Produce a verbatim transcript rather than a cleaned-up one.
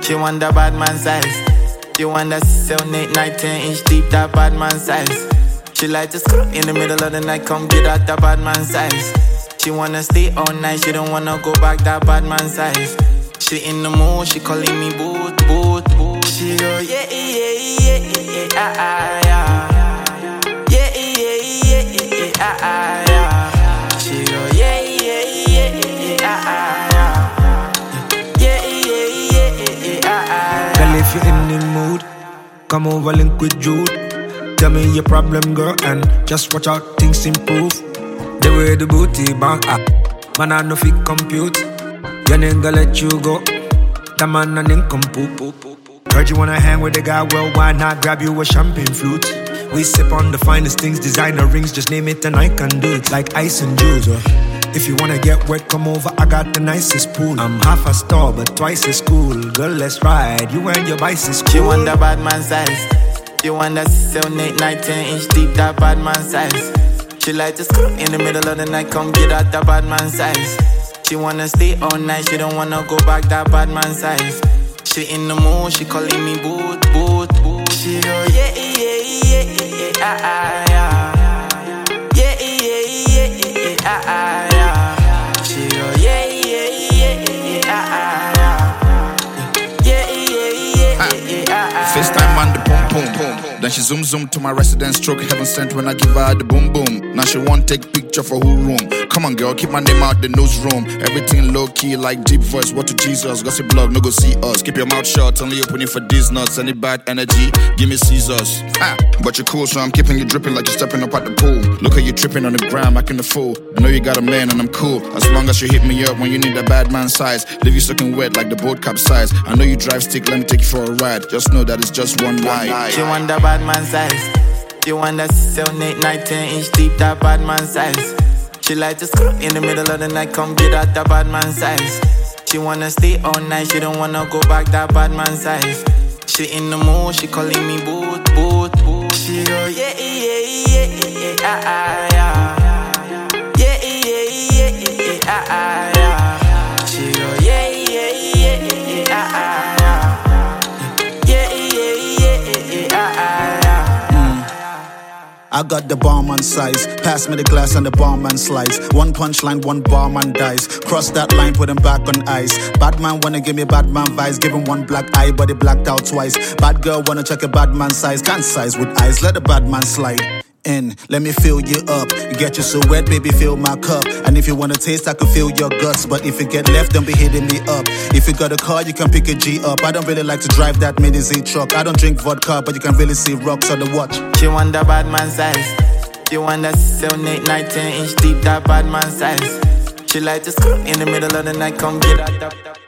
She want the bad man size. She want the seven, eight, nine, ten inch deep, that bad man size. She like to screw in the middle of the night, come get out the bad man size. She wanna stay all night, she don't wanna go back, that bad man size. She in the mood, she calling me boot, boot, boot. She go yeah, yeah, yeah, yeah, ah, ah, yeah. Yeah, yeah, yeah, yeah, ah, ah, yeah. She go yeah, yeah, yeah, yeah, ah, ah, yeah. Yeah, yeah, yeah, yeah, ah, ah, yeah. Girl, if you're in the mood, come over, link with Jude. Tell me your problem, girl, and just watch out, things improve. The way the booty bang, ah, man, I know if it compute. Your nigga let you go, the man and then come poop. Heard you wanna hang with the guy, well, why not grab you a champagne flute? We sip on the finest things, designer rings, just name it and I can do it. Like ice and juice, uh. If you wanna get wet, come over, I got the nicest pool. I'm half a star, but twice as cool. Girl, let's ride, you and your bicycle. She want the bad man size. She want the seven, eight, nine, ten inch deep, that bad man size. She like to screw in the middle of the night, come get out the bad man size. She wanna stay all night, she don't wanna go back, that bad man size. She in the mood, she calling me boot, boot, boot. She go yeah, yeah, yeah, yeah, ah, ah, yeah. Yeah, yeah, yeah, yeah, ah, ah, yeah. She go yeah, yeah, yeah, yeah, ah, ah, yeah. Yeah, yeah, yeah, yeah, ah, ah. FaceTime on the boom, boom, boom. Then she zoom, zoom to my residence, stroke heaven sent when I give her the boom, boom. Now she want take picture for who room. Come on, girl, keep my name out the newsroom. Everything low key like deep voice. What to Jesus? Gossip blog, no go see us. Keep your mouth shut, only open it for these nuts. Any bad energy, give me Caesars. Ah, but you're cool, so I'm keeping you dripping like you're stepping up at the pool. Look at you tripping on the gram, acting a fool. I know you got a man and I'm cool. As long as you hit me up when you need a bad man size. Leave you soaking wet like the boat capsize. I know you drive stick, let me take you for a ride. Just know that it's just one ride. She want the bad man size. She want the seven, eight, nine, ten inch deep, that bad man size. She like to screw in the middle of the night, come get out the bad man size. She wanna stay all night, she don't wanna go back, that bad man size. She in the mood, she calling me boot, boot, boot. She go yeah, yeah, yeah, yeah, ah, ah, yeah. Yeah, yeah, yeah, yeah, ah, ah, yeah. She go yeah, yeah, yeah, yeah, ah, ah, yeah. Yeah, yeah, yeah, yeah, ah, ah, yeah. I got the barman size. Pass me the glass and the barman slice. One punchline, one barman dies. Cross that line, put him back on ice. Bad man wanna give me bad man vibes. Give him one black eye, but he blacked out twice. Bad girl wanna check a bad man size. Can't size with eyes, let the bad man slide in. Let me fill you up. Get you so wet, baby, fill my cup. And if you wanna taste, I can feel your guts. But if you get left, don't be hitting me up. If you got a car, you can pick a G up. I don't really like to drive that mini Z truck. I don't drink vodka, but you can really see rocks on the watch. She want the bad man size. She want the seven, eight, nine, ten inch deep, that bad man size. She like to screw in the middle of the night, come get out the